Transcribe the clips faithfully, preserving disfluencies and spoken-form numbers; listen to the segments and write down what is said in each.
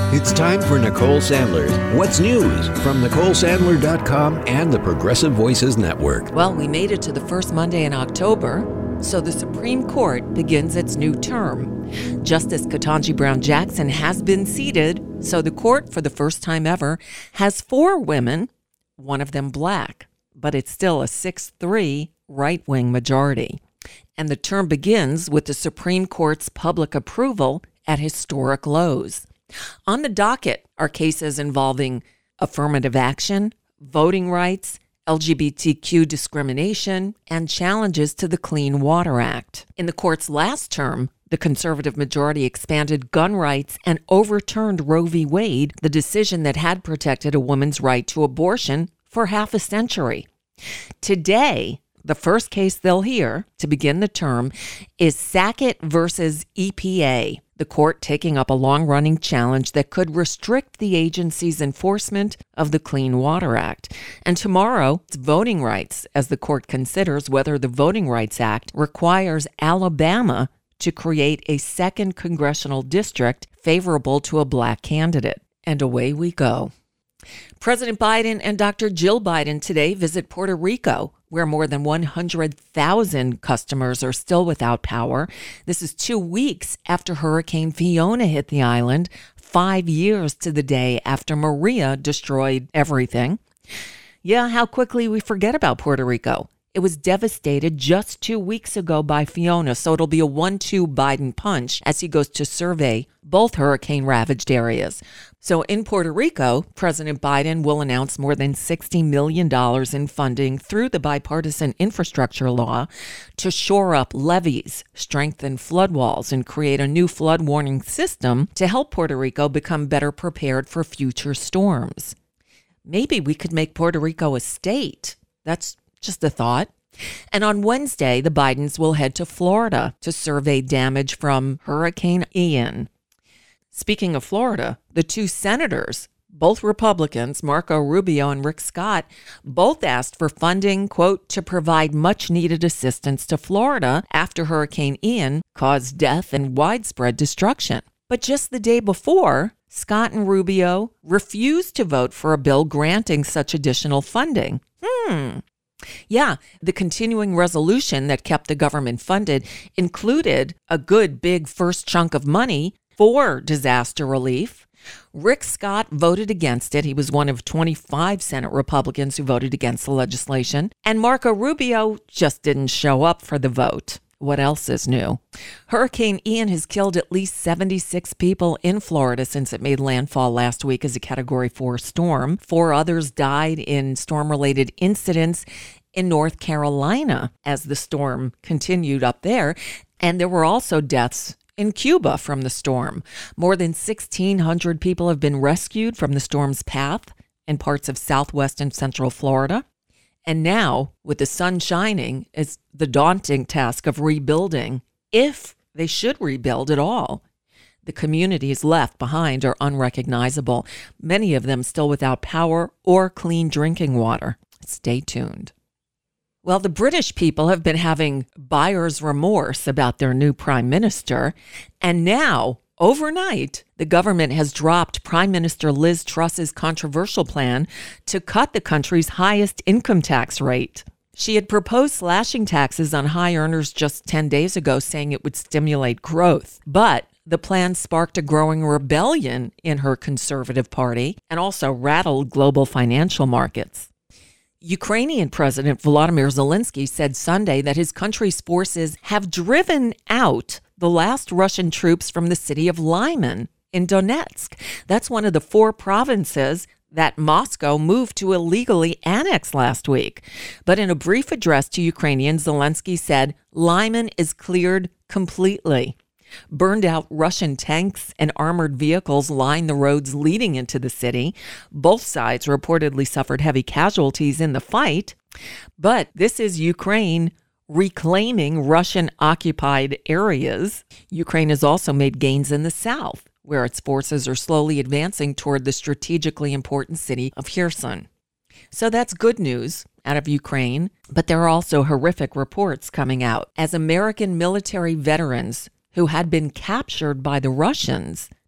It's time for Nicole Sandler's What's News from Nicole Sandler dot com and the Progressive Voices Network. Well, we made it to the first Monday in October, so the Supreme Court begins its new term. Justice Ketanji Brown Jackson has been seated, so the court, for the first time ever, has four women, one of them black, but it's still a six three right-wing majority. And the term begins with the Supreme Court's public approval at historic lows. On the docket are cases involving affirmative action, voting rights, L G B T Q discrimination, and challenges to the Clean Water Act. In the court's last term, the conservative majority expanded gun rights and overturned Roe v. Wade, the decision that had protected a woman's right to abortion for half a century. Today, the first case they'll hear to begin the term is Sackett versus E P A, the court taking up a long-running challenge that could restrict the agency's enforcement of the Clean Water Act. And tomorrow, it's voting rights, as the court considers whether the Voting Rights Act requires Alabama to create a second congressional district favorable to a black candidate. And away we go. President Biden and Doctor Jill Biden today visit Puerto Rico, where more than one hundred thousand customers are still without power. This is two weeks after Hurricane Fiona hit the island, five years to the day after Maria destroyed everything. Yeah, how quickly we forget about Puerto Rico. It was devastated just two weeks ago by Fiona, so it'll be a one two Biden punch as he goes to survey both hurricane-ravaged areas. So in Puerto Rico, President Biden will announce more than sixty million dollars in funding through the bipartisan infrastructure law to shore up levees, strengthen flood walls, and create a new flood warning system to help Puerto Rico become better prepared for future storms. Maybe we could make Puerto Rico a state. That's just a thought. And on Wednesday, the Bidens will head to Florida to survey damage from Hurricane Ian. Speaking of Florida, the two senators, both Republicans, Marco Rubio and Rick Scott, both asked for funding, quote, to provide much-needed assistance to Florida after Hurricane Ian caused death and widespread destruction. But just the day before, Scott and Rubio refused to vote for a bill granting such additional funding. Hmm. Yeah, the continuing resolution that kept the government funded included a good big first chunk of money for disaster relief. Rick Scott voted against it. He was one of twenty-five Senate Republicans who voted against the legislation. And Marco Rubio just didn't show up for the vote. What else is new? Hurricane Ian has killed at least seventy-six people in Florida since it made landfall last week as a Category four storm. Four others died in storm-related incidents in North Carolina as the storm continued up there. And there were also deaths in Cuba from the storm. More than sixteen hundred people have been rescued from the storm's path in parts of southwest and central Florida. And now, with the sun shining, is the daunting task of rebuilding, if they should rebuild at all. The communities left behind are unrecognizable, many of them still without power or clean drinking water. Stay tuned. Well, the British people have been having buyer's remorse about their new prime minister, and now, overnight, the government has dropped Prime Minister Liz Truss's controversial plan to cut the country's highest income tax rate. She had proposed slashing taxes on high earners just ten days ago, saying it would stimulate growth. But the plan sparked a growing rebellion in her conservative party and also rattled global financial markets. Ukrainian President Volodymyr Zelensky said Sunday that his country's forces have driven out the last Russian troops from the city of Lyman in Donetsk. That's one of the four provinces that Moscow moved to illegally annex last week. But in a brief address to Ukrainians, Zelensky said Lyman is cleared completely. Burned out Russian tanks and armored vehicles line the roads leading into the city. Both sides reportedly suffered heavy casualties in the fight. But this is Ukraine reclaiming Russian-occupied areas. Ukraine has also made gains in the south, where its forces are slowly advancing toward the strategically important city of Kherson. So that's good news out of Ukraine, but there are also horrific reports coming out as American military veterans who had been captured by the Russians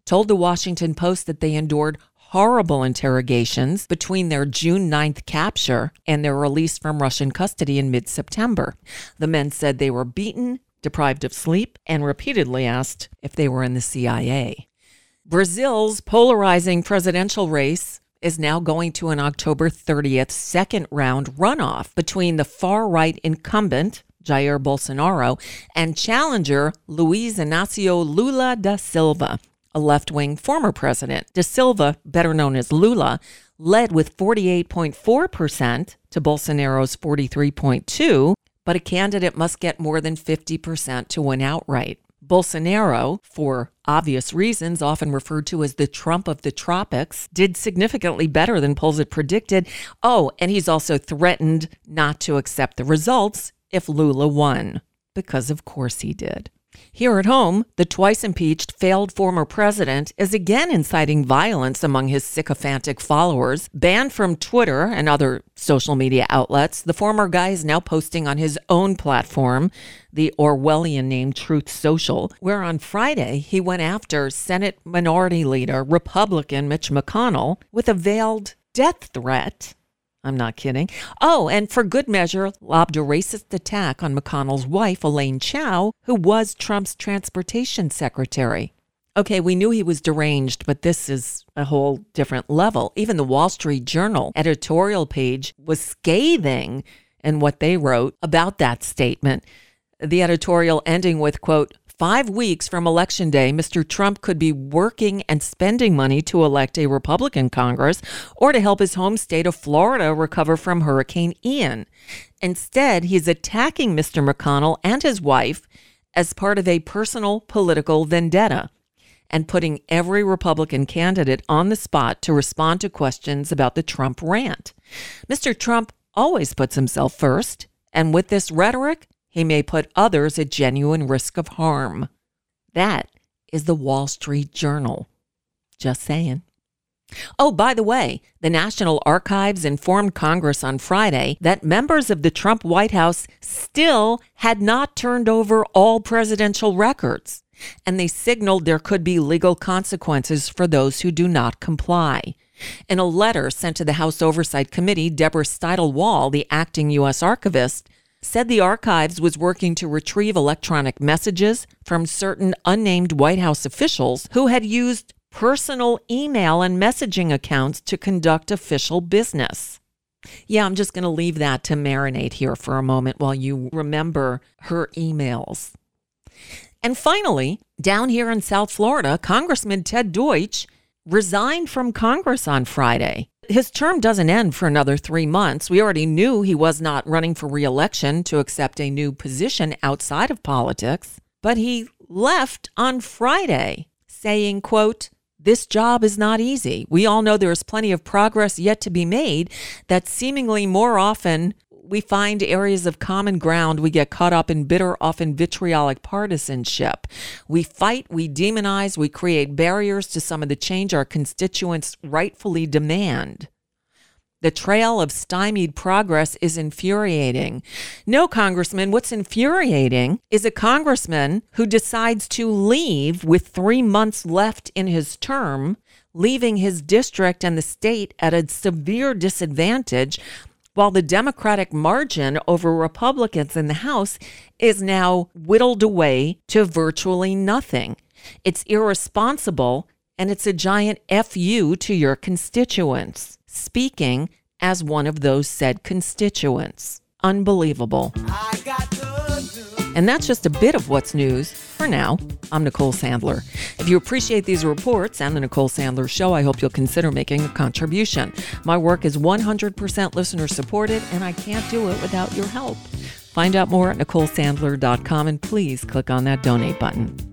told the Washington Post that they endured horrible interrogations between their June ninth capture and their release from Russian custody in mid-September. The men said they were beaten, deprived of sleep, and repeatedly asked if they were in the C I A. Brazil's polarizing presidential race is now going to an October thirtieth second round runoff between the far-right incumbent, Jair Bolsonaro, and challenger Luiz Inácio Lula da Silva, a left-wing former president. Da Silva, better known as Lula, led with forty-eight point four percent to Bolsonaro's forty-three point two, but a candidate must get more than fifty percent to win outright. Bolsonaro, for obvious reasons, often referred to as the Trump of the tropics, did significantly better than polls had predicted. Oh, and he's also threatened not to accept the results if Lula won, because of course he did. Here at home, the twice-impeached failed former president is again inciting violence among his sycophantic followers. Banned from Twitter and other social media outlets, the former guy is now posting on his own platform, the Orwellian named Truth Social, where on Friday he went after Senate Minority Leader Republican Mitch McConnell with a veiled death threat. I'm not kidding. Oh, and for good measure, lobbed a racist attack on McConnell's wife, Elaine Chao, who was Trump's transportation secretary. Okay, we knew he was deranged, but this is a whole different level. Even the Wall Street Journal editorial page was scathing in what they wrote about that statement. The editorial ending with, quote, Five weeks from Election Day, Mister Trump could be working and spending money to elect a Republican Congress or to help his home state of Florida recover from Hurricane Ian. Instead, he's attacking Mister McConnell and his wife as part of a personal political vendetta and putting every Republican candidate on the spot to respond to questions about the Trump rant. Mister Trump always puts himself first, and with this rhetoric, he may put others at genuine risk of harm. That is the Wall Street Journal. Just saying. Oh, by the way, the National Archives informed Congress on Friday that members of the Trump White House still had not turned over all presidential records, and they signaled there could be legal consequences for those who do not comply. In a letter sent to the House Oversight Committee, Deborah Steidel-Wall, the acting U S archivist, said the archives was working to retrieve electronic messages from certain unnamed White House officials who had used personal email and messaging accounts to conduct official business. Yeah, I'm just going to leave that to marinate here for a moment while you remember her emails. And finally, down here in South Florida, Congressman Ted Deutsch resigned from Congress on Friday. His term doesn't end for another three months. We already knew he was not running for re-election to accept a new position outside of politics, but he left on Friday saying, quote, this job is not easy. We all know there is plenty of progress yet to be made, that seemingly more often we find areas of common ground. We get caught up in bitter, often vitriolic partisanship. We fight, we demonize, we create barriers to some of the change our constituents rightfully demand. The trail of stymied progress is infuriating. No, Congressman, what's infuriating is a congressman who decides to leave with three months left in his term, leaving his district and the state at a severe disadvantage, while the Democratic margin over Republicans in the House is now whittled away to virtually nothing. It's irresponsible, and it's a giant F U to your constituents. Speaking as one of those said constituents. Unbelievable. I got And that's just a bit of what's news for now. I'm Nicole Sandler. If you appreciate these reports and the Nicole Sandler Show, I hope you'll consider making a contribution. My work is one hundred percent listener supported, and I can't do it without your help. Find out more at Nicole Sandler dot com, and please click on that donate button.